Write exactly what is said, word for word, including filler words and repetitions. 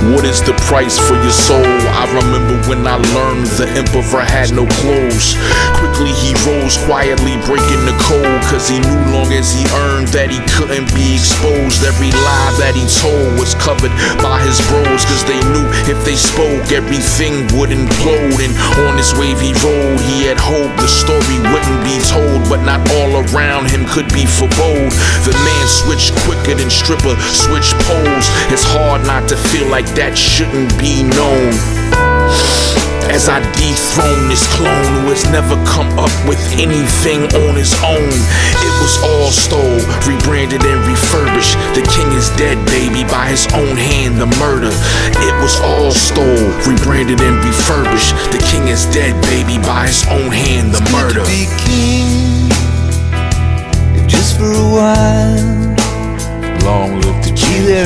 What is the price for your soul? I remember when I learned the emperor had no clothes. Quickly he rose, quietly breaking the code, cause he knew long as he earned that he couldn't be exposed. Every lie that he told was covered by his bros, cause they knew if they spoke everything would implode. And on this wave he rode, he had hope the story wouldn't be told, but not all around him could be forebode. The man switched quicker than stripper switch poles. It's hard not to feel like that shouldn't be known. As I dethrone this clone who has never come up with anything on his own. It was all stole, rebranded and refurbished. The king is dead, baby, by his own hand, the murder. It was all stole, rebranded and refurbished. The king is dead, baby, by his own hand, the murder. Be king, if just for a while. Long live the king.